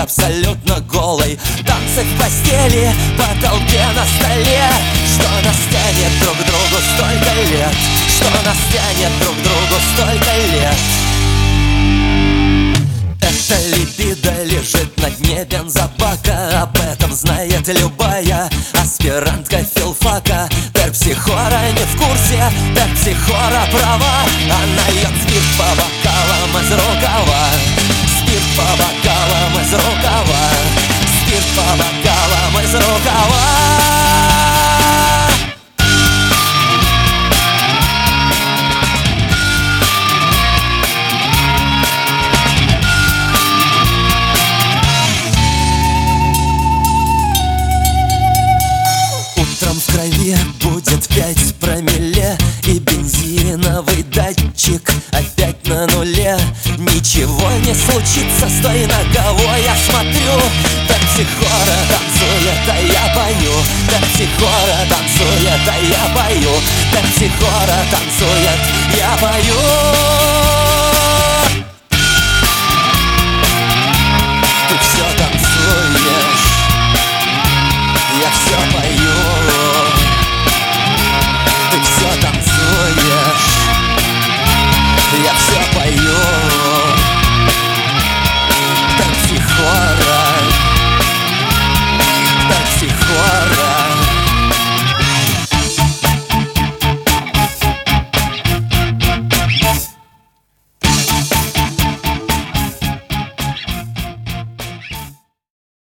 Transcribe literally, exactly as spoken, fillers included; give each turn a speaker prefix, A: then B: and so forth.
A: абсолютно голой. Танцы в постели, потолке, на столе. Что нас тянет друг к другу столько лет, что нас тянет друг к другу столько лет. Эта либидо лежит на дне бензобака. Об этом знает любая аспирантка филфака. Терпсихора не в курсе, терпсихора права. Она льет спирт по бокалам из рукава, спирт по бокалам из рукава, спирт по бокалам из рукава. Утром в крови будет пять промилле, и бензиновый датчик опять на нуле. Ничего не случится, стой на кого я смотрю. Терпсихора танцует, а я пою. Терпсихора танцует, а я пою. Терпсихора танцует, я пою.